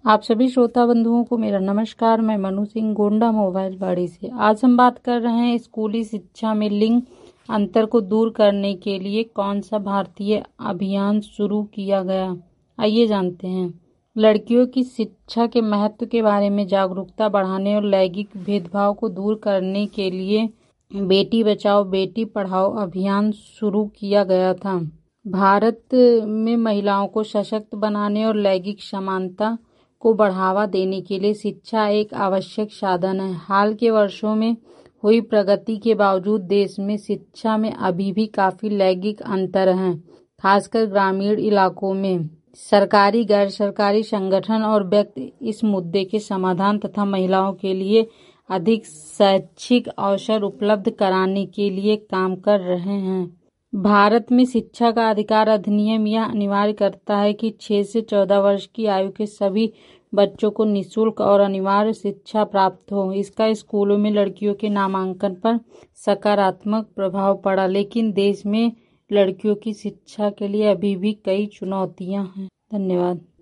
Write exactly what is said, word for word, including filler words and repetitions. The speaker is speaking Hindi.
आप सभी श्रोता बंधुओं को मेरा नमस्कार। मैं मनु सिंह गोंडा मोबाइल बाड़ी से। आज हम बात कर रहे हैं स्कूली शिक्षा में लिंग अंतर को दूर करने के लिए कौन सा भारतीय अभियान शुरू किया गया। आइए जानते हैं। लड़कियों की शिक्षा के महत्व के बारे में जागरूकता बढ़ाने और लैंगिक भेदभाव को दूर करने के लिए बेटी बचाओ बेटी पढ़ाओ अभियान शुरू किया गया था। भारत में महिलाओं को सशक्त बनाने और लैंगिक समानता को बढ़ावा देने के लिए शिक्षा एक आवश्यक साधन है। हाल के वर्षों में हुई प्रगति के बावजूद देश में शिक्षा में अभी भी काफी लैंगिक अंतर हैं, खासकर ग्रामीण इलाकों में। सरकारी, गैर सरकारी संगठन और व्यक्ति इस मुद्दे के समाधान तथा महिलाओं के लिए अधिक शैक्षिक अवसर उपलब्ध कराने के लिए काम कर रहे हैं। भारत में शिक्षा का अधिकार अधिनियम यह अनिवार्य करता है कि छह से चौदह वर्ष की आयु के सभी बच्चों को निःशुल्क और अनिवार्य शिक्षा प्राप्त हो। इसका स्कूलों में लड़कियों के नामांकन पर सकारात्मक प्रभाव पड़ा, लेकिन देश में लड़कियों की शिक्षा के लिए अभी भी कई चुनौतियां हैं। धन्यवाद।